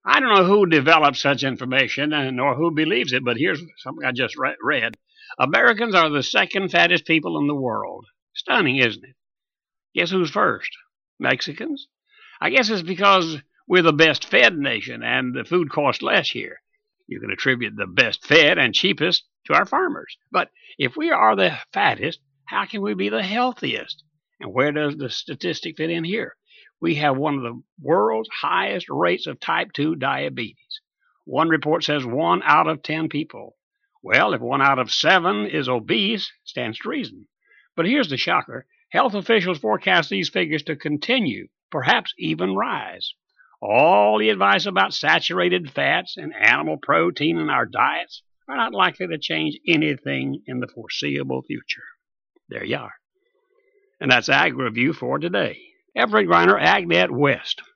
I don't know who developed such information nor who believes it, but here's something I just read. Americans are the second fattest people in the world. Stunning, isn't it? Guess who's first? Mexicans? I guess it's because we're the best fed nation and the food costs less here. You can attribute the best fed and cheapest to our farmers. But if we are the fattest, how can we be the healthiest? And where does the statistic fit in here? We have one of the world's highest rates of type 2 diabetes. One report says 1 out of 10 people. Well, if 1 out of 7 is obese, stands to reason. But here's the shocker. Health officials forecast these figures to continue, perhaps even rise. All the advice about saturated fats and animal protein in our diets are not likely to change anything in the foreseeable future. There you are. And that's Ag Review for today. Everett Griner, AgNet West.